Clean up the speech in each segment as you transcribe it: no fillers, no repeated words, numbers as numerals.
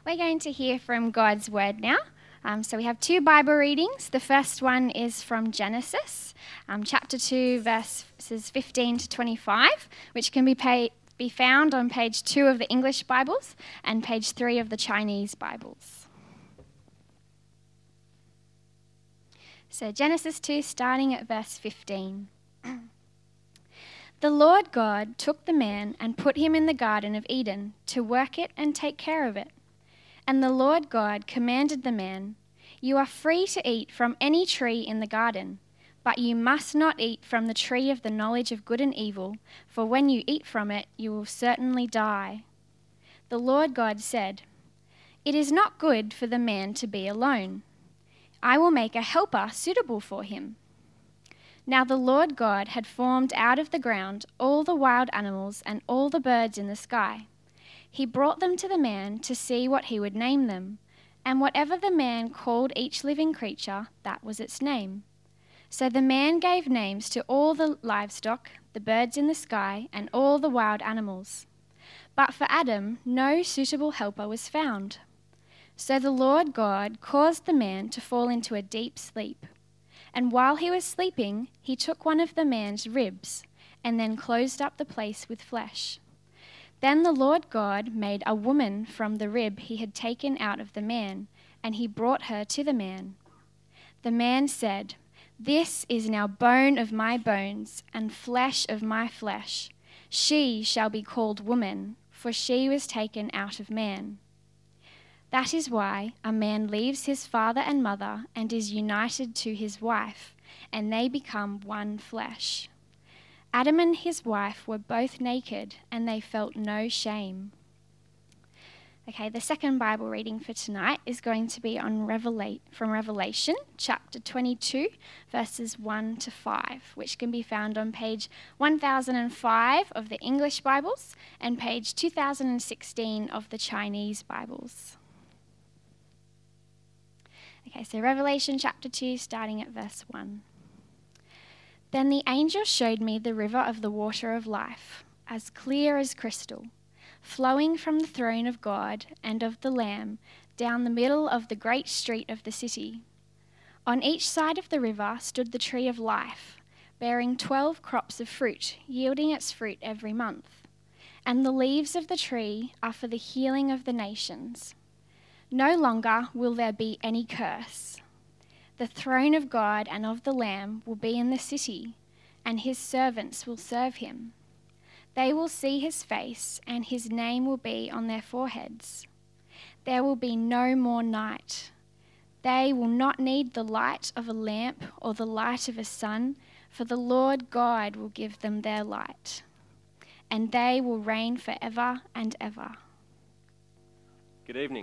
We're going to hear from God's Word now. So we have two Bible readings. The first one is from Genesis, chapter 2, verses 15 to 25, which can be found on page 2 of the English Bibles and page 3 of the Chinese Bibles. So Genesis 2, starting at verse 15. The Lord God took the man and put him in the Garden of Eden to work it and take care of it. And the Lord God commanded the man, "You are free to eat from any tree in the garden, but you must not eat from the tree of the knowledge of good and evil, for when you eat from it, you will certainly die." The Lord God said, "It is not good for the man to be alone. I will make a helper suitable for him." Now the Lord God had formed out of the ground all the wild animals and all the birds in the sky. He brought them to the man to see what he would name them, and whatever the man called each living creature, that was its name. So the man gave names to all the livestock, the birds in the sky, and all the wild animals. But for Adam, no suitable helper was found. So the Lord God caused the man to fall into a deep sleep. And while he was sleeping, he took one of the man's ribs, and then closed up the place with flesh. Then the Lord God made a woman from the rib he had taken out of the man, and he brought her to the man. The man said, "This is now bone of my bones and flesh of my flesh. She shall be called woman, for she was taken out of man." That is why a man leaves his father and mother and is united to his wife, and they become one flesh. Adam and his wife were both naked, and they felt no shame. Okay, the second Bible reading for tonight is going to be on from Revelation, chapter 22, verses 1 to 5, which can be found on page 1005 of the English Bibles and page 2016 of the Chinese Bibles. Okay, so Revelation chapter 2, starting at verse 1. Then the angel showed me the river of the water of life, as clear as crystal, flowing from the throne of God and of the Lamb down the middle of the great street of the city. On each side of the river stood the tree of life, bearing 12 crops of fruit, yielding its fruit every month. And the leaves of the tree are for the healing of the nations. No longer will there be any curse. The throne of God and of the Lamb will be in the city, and his servants will serve him. They will see his face, and his name will be on their foreheads. There will be no more night. They will not need the light of a lamp or the light of a sun, for the Lord God will give them their light, and they will reign forever and ever. Good evening.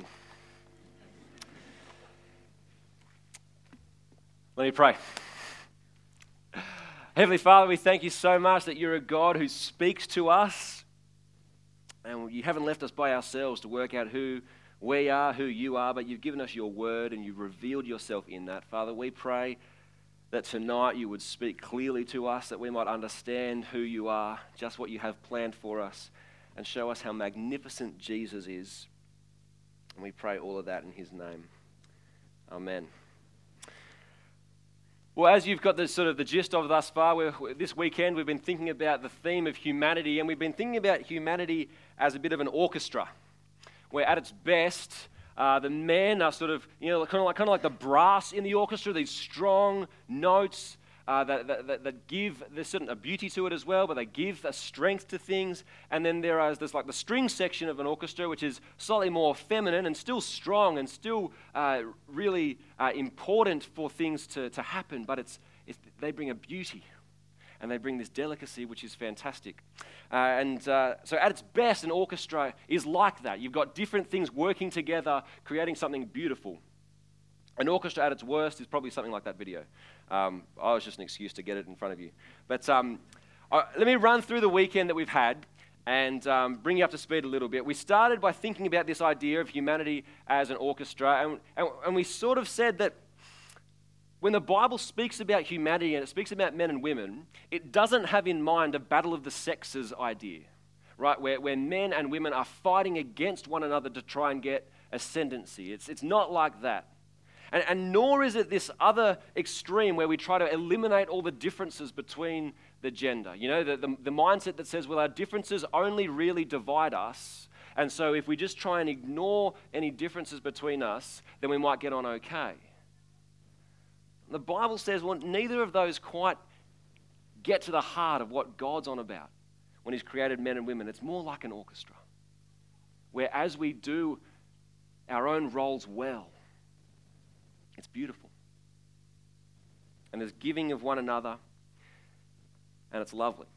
Let me pray. Heavenly Father, we thank you so much that you're a God who speaks to us, and you haven't left us by ourselves to work out who we are, who you are, but you've given us your word and you've revealed yourself in that. Father, we pray that tonight you would speak clearly to us, that we might understand who you are, just what you have planned for us, and show us how magnificent Jesus is. And we pray all of that in his name. Amen. Well, as you've got the gist of thus far, this weekend we've been thinking about the theme of humanity, and we've been thinking about humanity as a bit of an orchestra, where at its best, the men are kind of like the brass in the orchestra, these strong notes that give there's certain a beauty to it as well, but they give a strength to things. And then there's like the string section of an orchestra, which is slightly more feminine and still strong and still really important for things to happen. But they bring a beauty and they bring this delicacy, which is fantastic. So at its best, an orchestra is like that. You've got different things working together, creating something beautiful. An orchestra at its worst is probably something like that video. I was just an excuse to get it in front of you. But let me run through the weekend that we've had and bring you up to speed a little bit. We started by thinking about this idea of humanity as an orchestra, and we sort of said that when the Bible speaks about humanity and it speaks about men and women, it doesn't have in mind a battle of the sexes idea, right? Where men and women are fighting against one another to try and get ascendancy. It's not like that. And nor is it this other extreme where we try to eliminate all the differences between the gender. You know, the mindset that says, well, our differences only really divide us. And so if we just try and ignore any differences between us, then we might get on okay. The Bible says, well, neither of those quite get to the heart of what God's on about when he's created men and women. It's more like an orchestra, where as we do our own roles well, it's beautiful. And there's giving of one another, and it's lovely.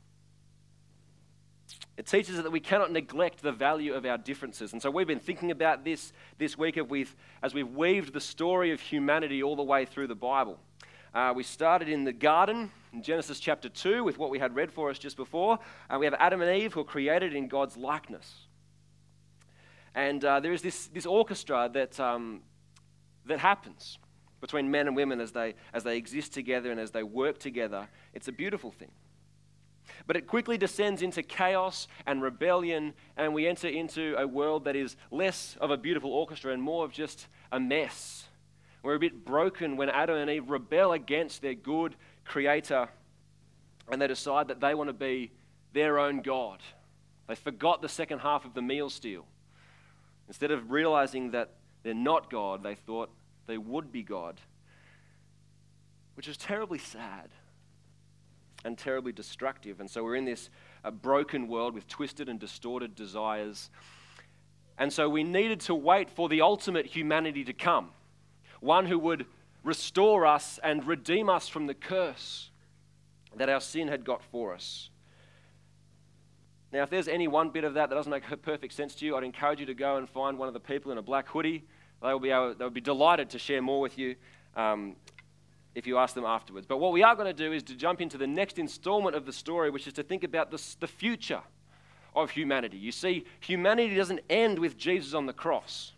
It teaches us that we cannot neglect the value of our differences. And so we've been thinking about this week as we've weaved the story of humanity all the way through the Bible. We started in the garden in Genesis chapter 2 with what we had read for us just before. We have Adam and Eve who are created in God's likeness. And there is this orchestra that happens between men and women as they exist together and as they work together. It's a beautiful thing. But it quickly descends into chaos and rebellion, and we enter into a world that is less of a beautiful orchestra and more of just a mess. We're a bit broken when Adam and Eve rebel against their good creator, and they decide that they want to be their own God. They forgot the second half of the meal steal. Instead of realizing that they're not God, they thought they would be God, which is terribly sad and terribly destructive. And so we're in this broken world with twisted and distorted desires. And so we needed to wait for the ultimate humanity to come, one who would restore us and redeem us from the curse that our sin had got for us. Now, if there's any one bit of that doesn't make perfect sense to you, I'd encourage you to go and find one of the people in a black hoodie. They would be delighted to share more with you if you ask them afterwards. But what we are going to do is to jump into the next installment of the story, which is to think about the future of humanity. You see, humanity doesn't end with Jesus on the cross.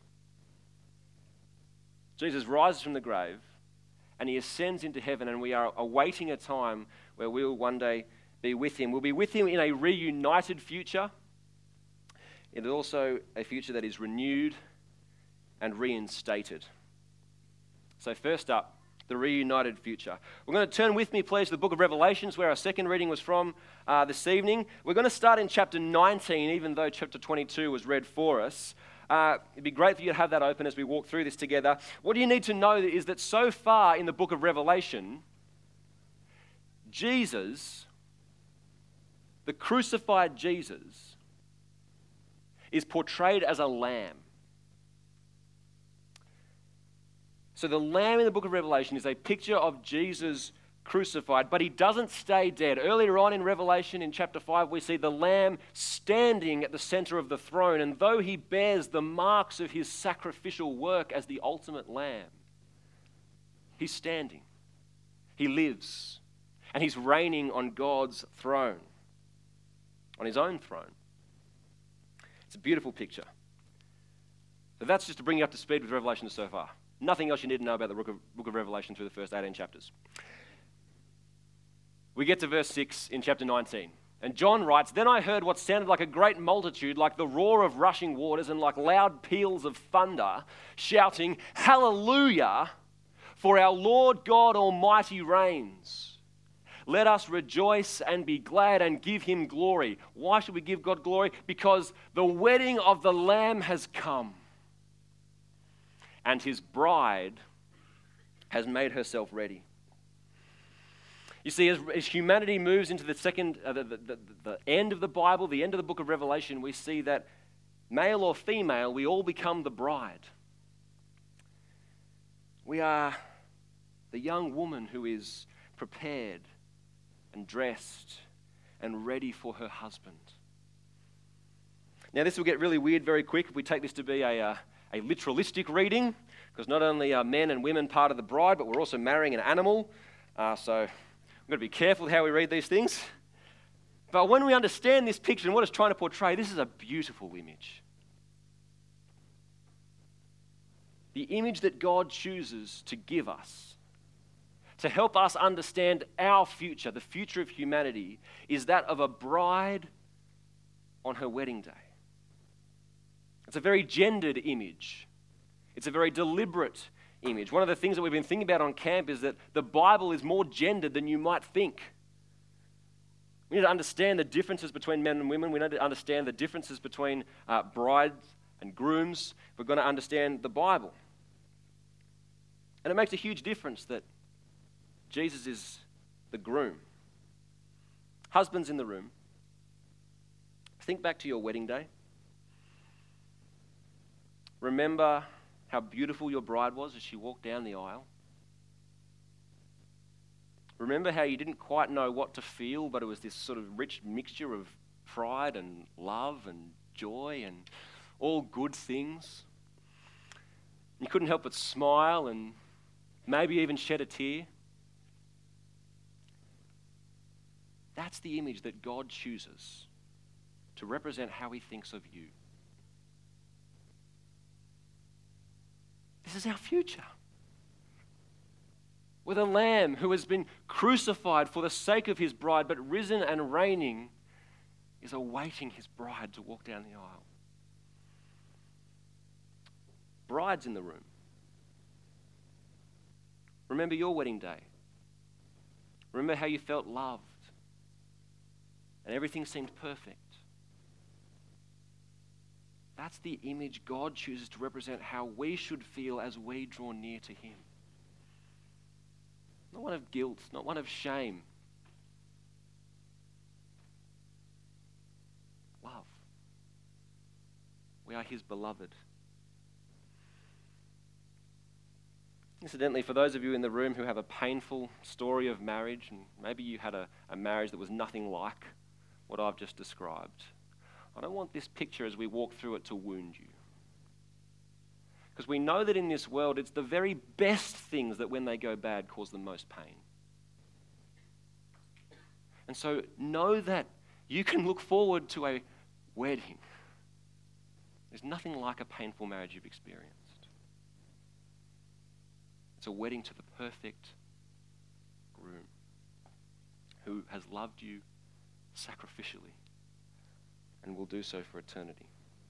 Jesus rises from the grave and he ascends into heaven, and we are awaiting a time where we'll one day be with him. We'll be with him in a reunited future. It is also a future that is renewed and reinstated. So first up, the reunited future. We're going to turn with me, please, to the book of Revelations, where our second reading was from this evening. We're going to start in chapter 19, even though chapter 22 was read for us. It'd be great for you to have that open as we walk through this together. What you need to know is that so far in the book of Revelation, Jesus, the crucified Jesus, is portrayed as a lamb. So the lamb in the book of Revelation is a picture of Jesus crucified, but he doesn't stay dead. Earlier on in Revelation, in chapter 5, we see the lamb standing at the center of the throne, and though he bears the marks of his sacrificial work as the ultimate lamb, he's standing. He lives, and he's reigning on God's throne, on his own throne. It's a beautiful picture. So that's just to bring you up to speed with Revelation so far. Nothing else you need to know about the book of Revelation through the first 18 chapters. We get to verse 6 in chapter 19. And John writes, "Then I heard what sounded like a great multitude, like the roar of rushing waters and like loud peals of thunder, shouting, 'Hallelujah, for our Lord God Almighty reigns. Let us rejoice and be glad and give him glory.'" Why should we give God glory? Because the wedding of the Lamb has come, and his bride has made herself ready. You see, as humanity moves into the end of the Bible, the end of the book of Revelation, we see that male or female, we all become the bride. We are the young woman who is prepared and dressed and ready for her husband. Now, this will get really weird very quick if we take this to be a literalistic reading, because not only are men and women part of the bride, but we're also marrying an animal. So we've got to be careful with how we read these things. But when we understand this picture and what it's trying to portray, this is a beautiful image. The image that God chooses to give us, to help us understand our future, the future of humanity, is that of a bride on her wedding day. It's a very gendered image. It's a very deliberate image. One of the things that we've been thinking about on camp is that the Bible is more gendered than you might think. We need to understand the differences between men and women. We need to understand the differences between brides and grooms. We're going to understand the Bible. And it makes a huge difference that Jesus is the groom. Husbands in the room, think back to your wedding day. Remember how beautiful your bride was as she walked down the aisle. Remember how you didn't quite know what to feel, but it was this sort of rich mixture of pride and love and joy and all good things. You couldn't help but smile and maybe even shed a tear. That's the image that God chooses to represent how he thinks of you. This is our future. With a lamb who has been crucified for the sake of his bride, but risen and reigning, is awaiting his bride to walk down the aisle. Brides in the room, remember your wedding day. Remember how you felt loved and everything seemed perfect. That's the image God chooses to represent how we should feel as we draw near to him. Not one of guilt, not one of shame. Love. We are his beloved. Incidentally, for those of you in the room who have a painful story of marriage, and maybe you had a marriage that was nothing like what I've just described, I don't want this picture as we walk through it to wound you. Because we know that in this world, it's the very best things that when they go bad cause the most pain. And so know that you can look forward to a wedding. There's nothing like a painful marriage you've experienced. It's a wedding to the perfect groom who has loved you sacrificially and will do so for eternity.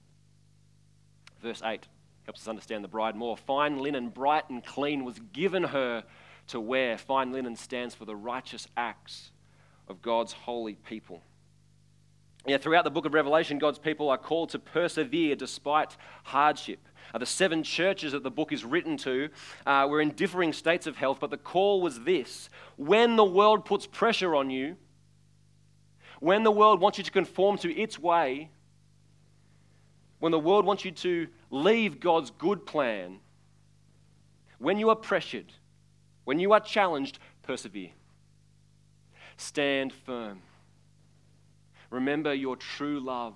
Verse 8 helps us understand the bride more. Fine linen, bright and clean, was given her to wear. Fine linen stands for the righteous acts of God's holy people. Yeah, throughout the book of Revelation, God's people are called to persevere despite hardship. The 7 churches that the book is written to were in differing states of health, but the call was this: when the world puts pressure on you, when the world wants you to conform to its way, when the world wants you to leave God's good plan, when you are pressured, when you are challenged, persevere. Stand firm. Remember your true love.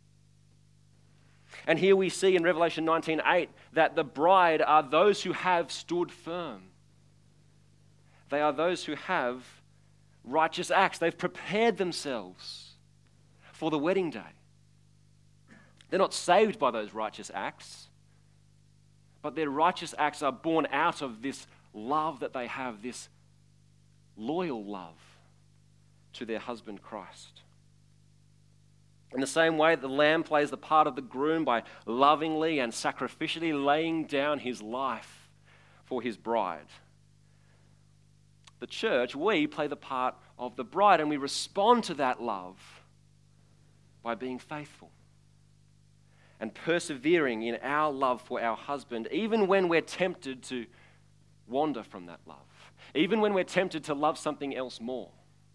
And here we see in Revelation 19:8 that the bride are those who have stood firm. They are those who have righteous acts. They've prepared themselves for the wedding day. They're not saved by those righteous acts, but their righteous acts are born out of this love that they have, this loyal love to their husband Christ. In the same way, the Lamb plays the part of the groom by lovingly and sacrificially laying down his life for his bride. The church, we play the part of the bride, and we respond to that love by being faithful and persevering in our love for our husband, even when we're tempted to wander from that love, even when we're tempted to love something else more.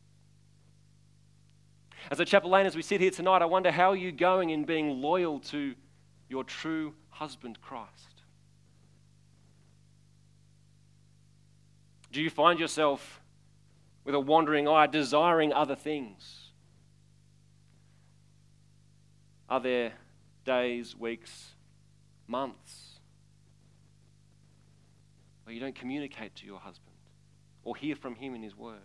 As a Chapel Lane, as we sit here tonight, I wonder, how are you going in being loyal to your true husband, Christ? Do you find yourself with a wandering eye, desiring other things? Are there days, weeks, months where you don't communicate to your husband or hear from him in his word?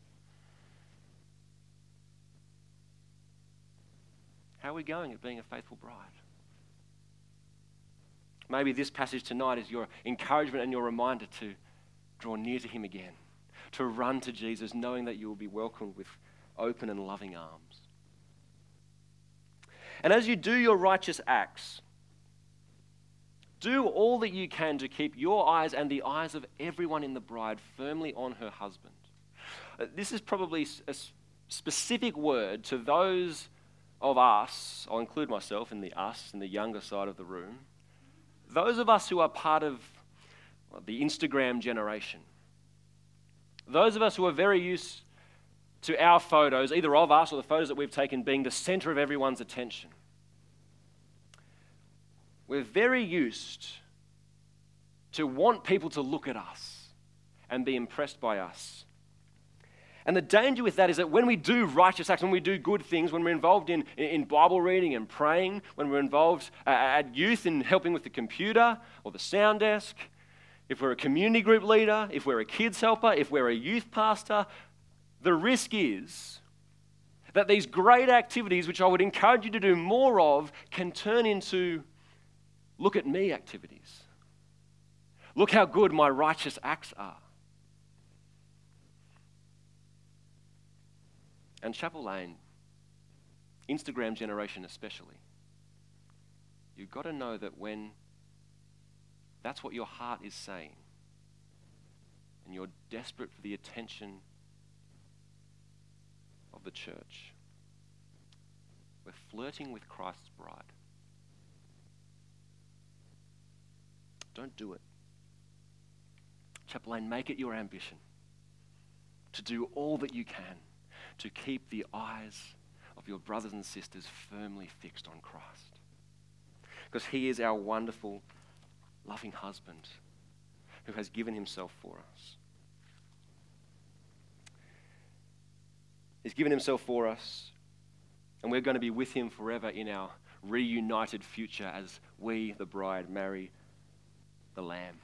How are we going at being a faithful bride? Maybe this passage tonight is your encouragement and your reminder to draw near to him again, to run to Jesus, knowing that you will be welcomed with open and loving arms. And as you do your righteous acts, Do all that you can to keep your eyes and the eyes of everyone in the bride firmly on her husband. This is probably a specific word to those of us, I'll include myself in the us, in the younger side of the room, those of us who are part of the Instagram generation. Those of us who are very used to our photos, either of us or the photos that we've taken, being the center of everyone's attention. We're very used to want people to look at us and be impressed by us. And the danger with that is that when we do righteous acts, when we do good things, when we're involved in Bible reading and praying, when we're involved at youth in helping with the computer or the sound desk, if we're a community group leader, if we're a kids helper, if we're a youth pastor, the risk is that these great activities, which I would encourage you to do more of, can turn into look at me activities. Look how good my righteous acts are. And Chapel Lane, Instagram generation especially, you've got to know that when that's what your heart is saying, and you're desperate for the attention of the church, we're flirting with Christ's bride. Don't do it. Chapel Lane, make it your ambition to do all that you can to keep the eyes of your brothers and sisters firmly fixed on Christ. Because he is our wonderful, loving husband who has given himself for us. He's given himself for us, and we're going to be with him forever in our reunited future as we, the bride, marry the Lamb.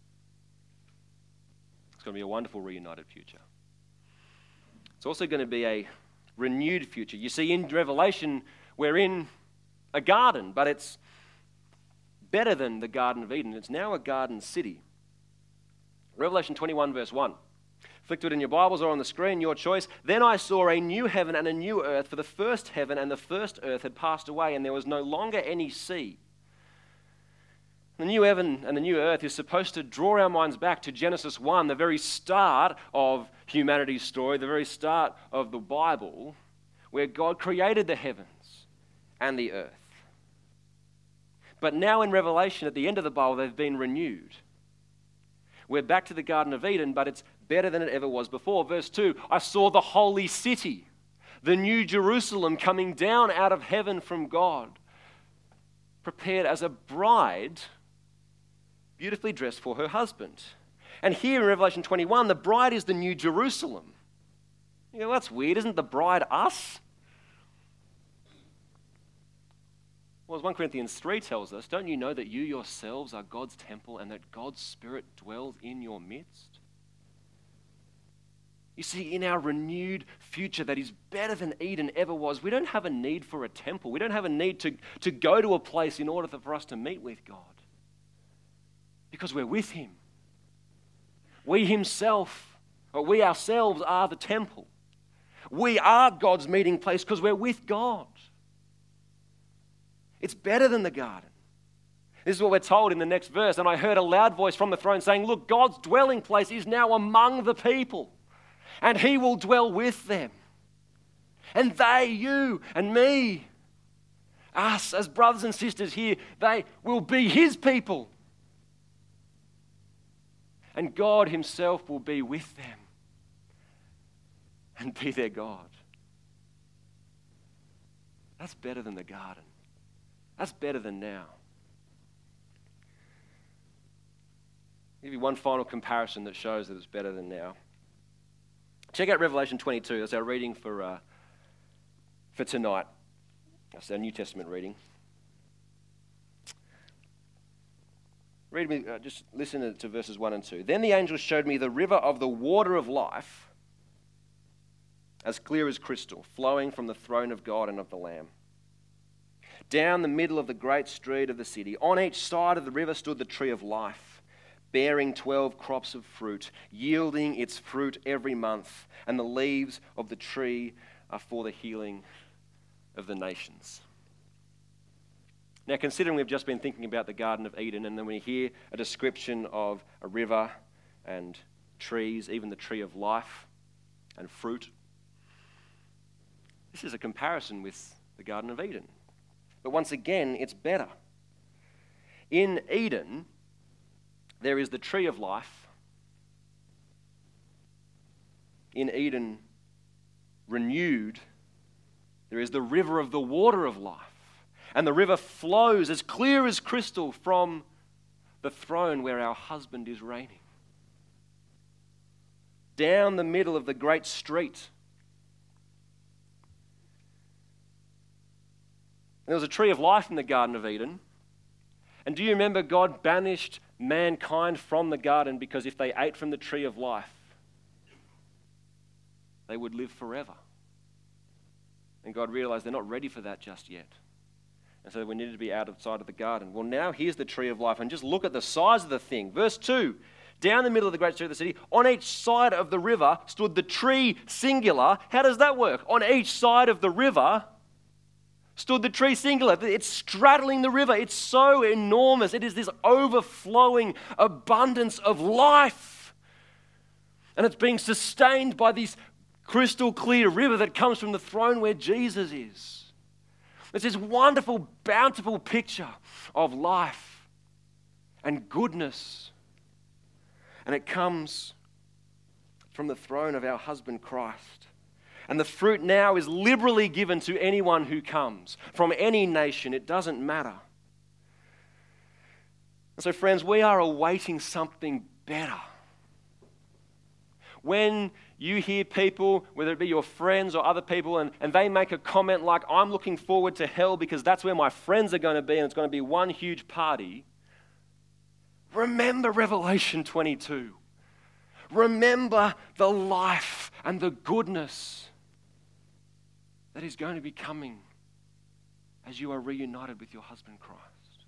It's going to be a wonderful reunited future. It's also going to be a renewed future. You see, in Revelation, we're in a garden, but it's better than the Garden of Eden. It's now a garden city. Revelation 21, verse 1. Flick to it in your Bibles or on the screen, your choice. Then I saw a new heaven and a new earth, for the first heaven and the first earth had passed away, and there was no longer any sea. The new heaven and the new earth is supposed to draw our minds back to Genesis 1, the very start of humanity's story, the very start of the Bible, where God created the heavens and the earth. But now in Revelation, at the end of the Bible, they've been renewed. We're back to the Garden of Eden, but it's better than it ever was before. Verse 2, I saw the holy city, the new Jerusalem coming down out of heaven from God, prepared as a bride, beautifully dressed for her husband. And here in Revelation 21, the bride is the new Jerusalem. You know, that's weird. Isn't the bride us? Well, as 1 Corinthians 3 tells us, don't you know that you yourselves are God's temple and that God's Spirit dwells in your midst? You see, in our renewed future that is better than Eden ever was, we don't have a need for a temple. We don't have a need to go to a place in order for us to meet with God. Because we're with him. We ourselves are the temple. We are God's meeting place because we're with God. It's better than the garden. This is what we're told in the next verse. And I heard a loud voice from the throne saying, look, God's dwelling place is now among the people, and he will dwell with them. And they, you and me, us as brothers and sisters here, they will be his people. And God himself will be with them and be their God. That's better than the garden. That's better than now. I'll give you one final comparison that shows that it's better than now. Check out Revelation 22. That's our reading for tonight. That's our New Testament reading. Read me, just listen to verses 1 and 2. Then the angel showed me the river of the water of life, as clear as crystal, flowing from the throne of God and of the Lamb. Down the middle of the great street of the city, on each side of the river stood the tree of life, bearing 12 crops of fruit, yielding its fruit every month, and the leaves of the tree are for the healing of the nations. Now, considering we've just been thinking about the Garden of Eden, and then we hear a description of a river and trees, even the tree of life and fruit, this is a comparison with the Garden of Eden. But once again, it's better. In Eden, there is the tree of life. In Eden, renewed, there is the river of the water of life. And the river flows as clear as crystal from the throne where our husband is reigning. Down the middle of the great street. There was a tree of life in the Garden of Eden. And do you remember God banished mankind from the garden because if they ate from the tree of life, they would live forever. And God realized they're not ready for that just yet. And so we needed to be outside of the garden. Well, now here's the tree of life. And just look at the size of the thing. Verse 2, down the middle of the great street of the city, on each side of the river stood the tree singular. How does that work? On each side of the river stood the tree singular. It's straddling the river. It's so enormous. It is this overflowing abundance of life. And it's being sustained by this crystal clear river that comes from the throne where Jesus is. It's this wonderful, bountiful picture of life and goodness. And it comes from the throne of our husband Christ. And the fruit now is liberally given to anyone who comes, from any nation. It doesn't matter. And so, friends, we are awaiting something better. When you hear people, whether it be your friends or other people, and they make a comment like, I'm looking forward to hell because that's where my friends are going to be and it's going to be one huge party, remember Revelation 22. Remember the life and the goodness that is going to be coming as you are reunited with your husband Christ.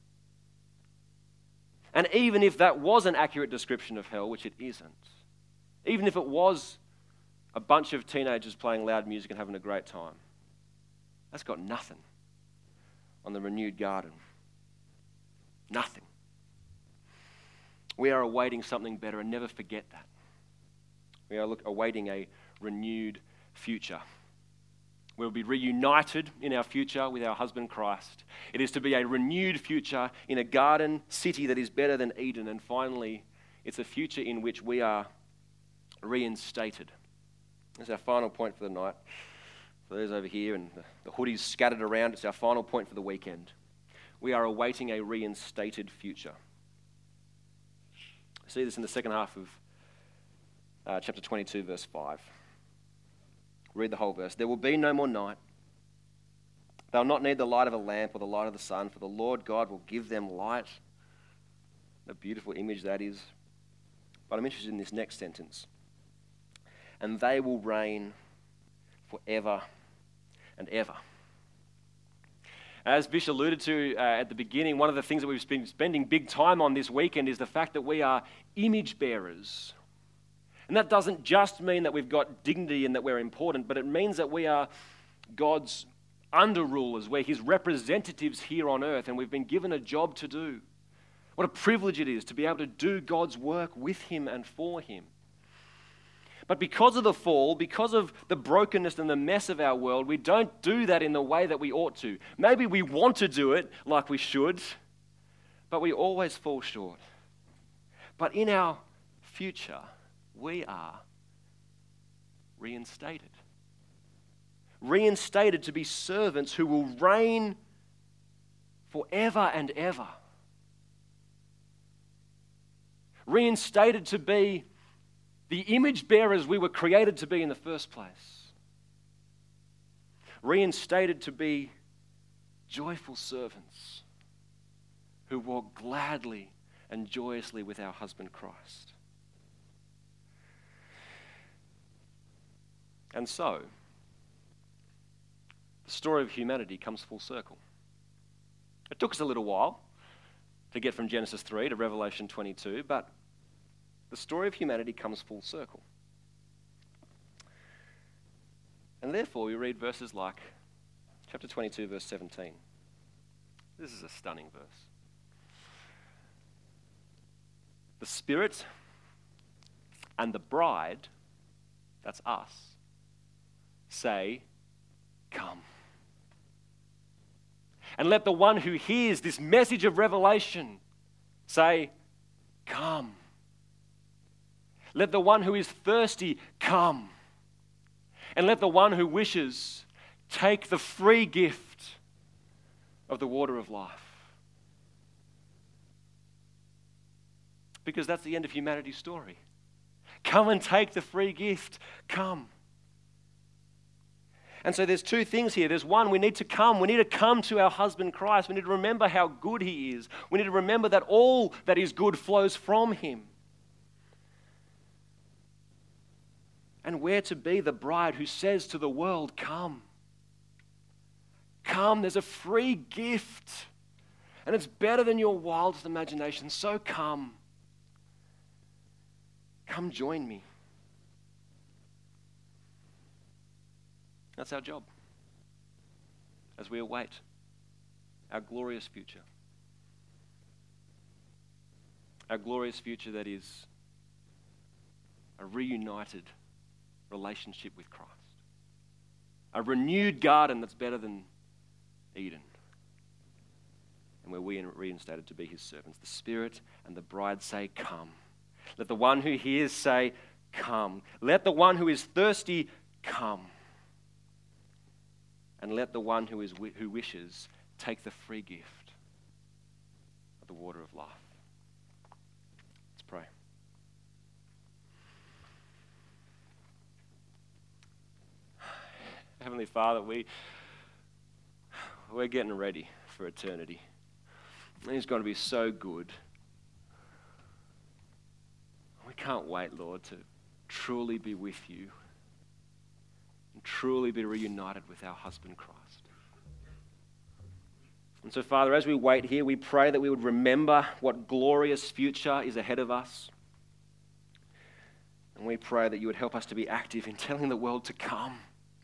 And even if that was an accurate description of hell, which it isn't, even if it was a bunch of teenagers playing loud music and having a great time, that's got nothing on the renewed garden. Nothing. We are awaiting something better, and never forget that. We are awaiting a renewed future. We'll be reunited in our future with our husband Christ. It is to be a renewed future in a garden city that is better than Eden. And finally, it's a future in which we are reinstated. That's our final point for the night. For those over here and the hoodies scattered around, it's our final point for the weekend. We are awaiting a reinstated future. See this in the second half of chapter 22, verse 5. Read the whole verse. There will be no more night. They'll not need the light of a lamp or the light of the sun, for the Lord God will give them light. A beautiful image that is. But I'm interested in this next sentence. And they will reign forever and ever. As Bish alluded to at the beginning, one of the things that we've been spending big time on this weekend is the fact that we are image bearers. And that doesn't just mean that we've got dignity and that we're important, but it means that we are God's under-rulers. We're his representatives here on earth, and we've been given a job to do. What a privilege it is to be able to do God's work with him and for him. But because of the fall, because of the brokenness and the mess of our world, we don't do that in the way that we ought to. Maybe we want to do it like we should, but we always fall short. But in our future, we are reinstated. Reinstated to be servants who will reign forever and ever. Reinstated to be the image bearers we were created to be in the first place. Reinstated to be joyful servants who walk gladly and joyously with our husband Christ. And so, the story of humanity comes full circle. It took us a little while to get from Genesis 3 to Revelation 22, but the story of humanity comes full circle. And therefore, we read verses like chapter 22, verse 17. This is a stunning verse. The Spirit and the bride, that's us, say, come. And let the one who hears this message of revelation say, come. Let the one who is thirsty come. And let the one who wishes take the free gift of the water of life. Because that's the end of humanity's story. Come and take the free gift. Come. And so there's two things here. There's one, we need to come. We need to come to our husband Christ. We need to remember how good he is. We need to remember that all that is good flows from him. And we're to be the bride who says to the world, come. Come, there's a free gift. And it's better than your wildest imagination. So come. Come join me. That's our job as we await our glorious future. Our glorious future that is a reunited relationship with Christ. A renewed garden that's better than Eden. And where we are reinstated to be his servants. The Spirit and the bride say, come. Let the one who hears say, come. Let the one who is thirsty come. And let the one who wishes take the free gift of the water of life. Let's pray. Heavenly Father, we're getting ready for eternity. And it's going to be so good. We can't wait, Lord, to truly be with you and truly be reunited with our husband Christ. And so, Father, as we wait here, we pray that we would remember what glorious future is ahead of us. And we pray that you would help us to be active in telling the world to come.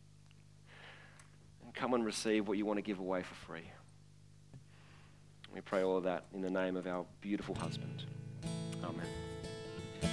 And come and receive what you want to give away for free. We pray all of that in the name of our beautiful husband. Amen.